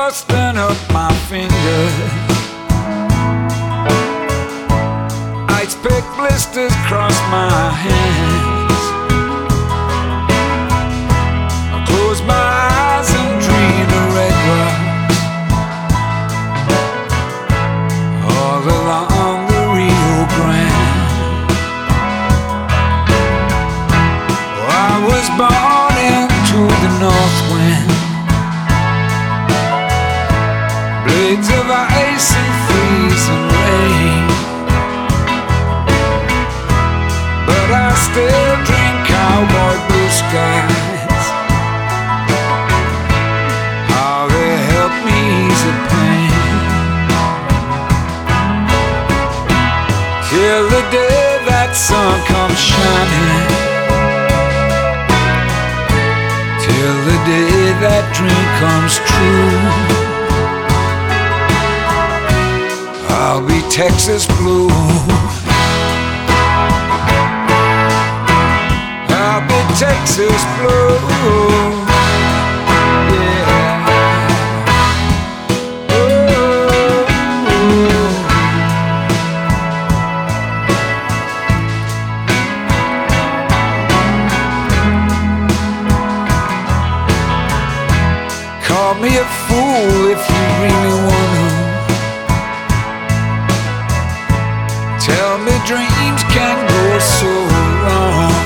frosting up my fingers, ice pick blisters cross my hands. I close my eyes and dream of red rocks all along the Rio Grande. I was born into the north wind, blades of ice and freezing rain, but I still drink cowboy blue skies. How they help me ease the pain, till the day that sun comes shining, till the day that dream comes true. I'll be Texas blue. I'll be Texas blue. Yeah. Call me a fool if you really wanna. Tell me dreams can go so wrong,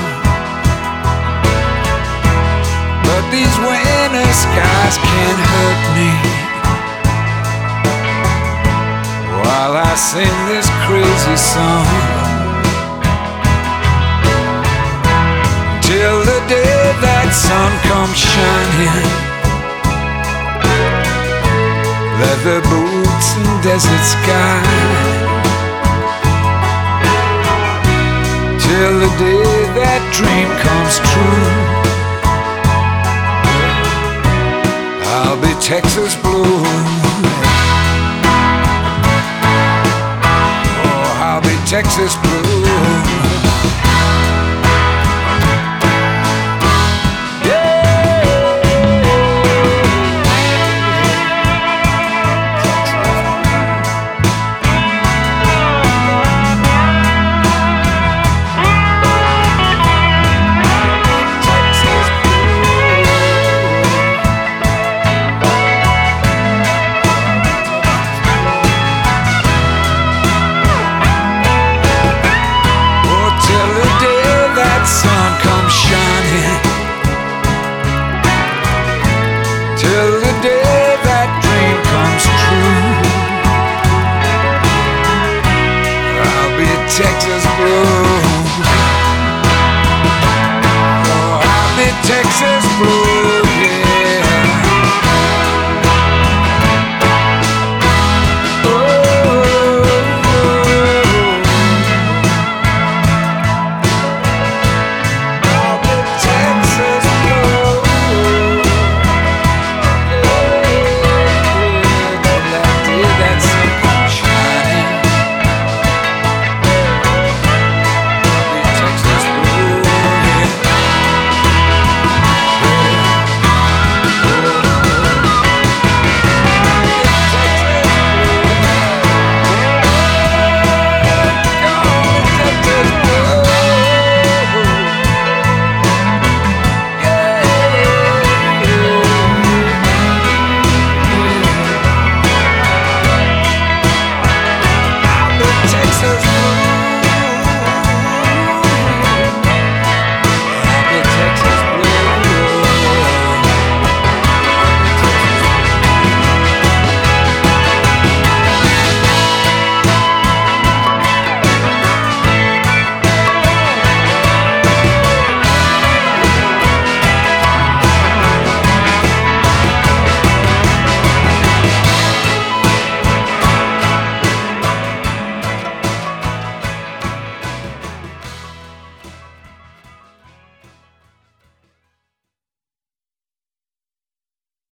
but these winter skies can't hurt me while I sing this crazy song. Till the day that sun comes shining, leather boots and desert sky, till the day that dream comes true. I'll be Texas blue. Oh, I'll be Texas blue. Sun comes shining, till the day that dream comes true. I'll be Texas blue.